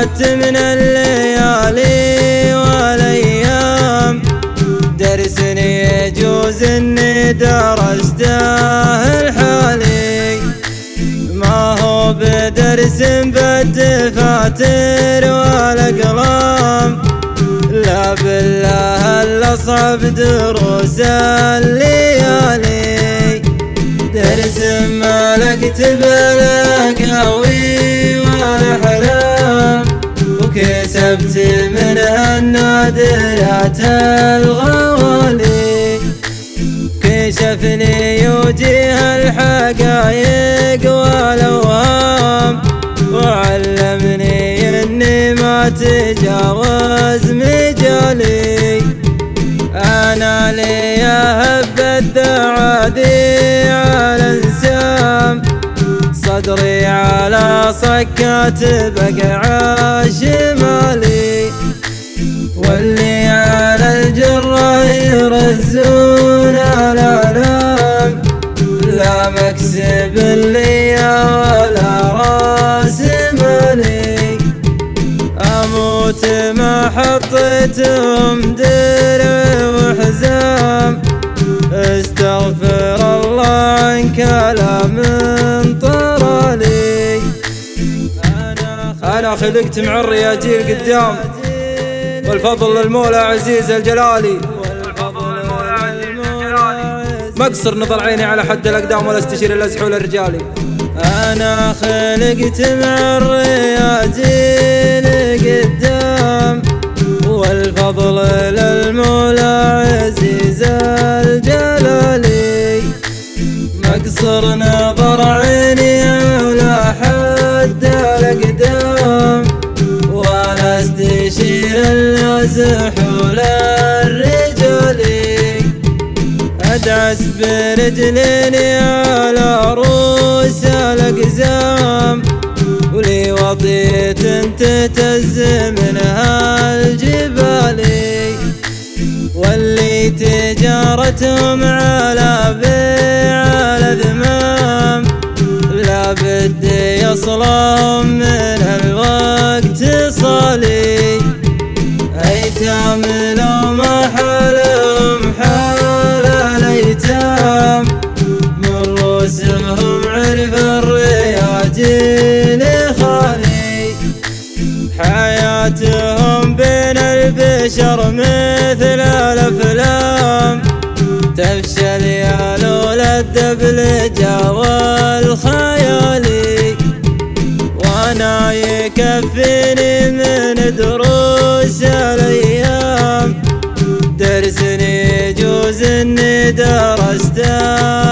فات من الليالي والأيام، درس يجوز إني درسته الحالي، ما هو بدرس بالدفاتر والأقلام، لا بالله الأصعب دروس الليالي، درس ملكت بالأقاوي والأحلام، وكسبت منها النادرات الغوالي، كشفني وجيه الحقايق والأوهام، وعلمني إني ما تجاوز مجالي، أنا لي أهب الدعادي على انسام، صدري على صكات بقع شمالي، واللي على الجرة يرزون الأعلام، لا مكسب لي ولا راس مالي، أموت ما حطيتهم درع وحزام، استغفر الله عن كلام طرالي، أنا خلقت مع الرياجيل قدام، والفضل للمولى عزيز الجلالي، ما اقصر نظر عيني على حد الأقدام ولا استشير الأزحول الرجالي، أنا خلقت مع الرياجيل قدام، والفضل للمولى عزيز الجلالي، ما اقصر نظر عيني على حد الأقدام ولا استشير الأزحول الرجالي، أدعس برجليني على رؤوس الأقزام، ولي وطية تهتز منها الجبالي، واللي تجارتهم على بيع الأذمام، لا بد يصلهم من الوقت صالي، أيتام لو ما حالهم حال الأيتام، من رؤوسهم عرف الرياجيل خالي، حياتهم بين البشر مثل الأفلام، تفشل يا لولا الدبلجة والخيالي، وانا يكفيني من دروس الأيام، درس يجوز إني درسته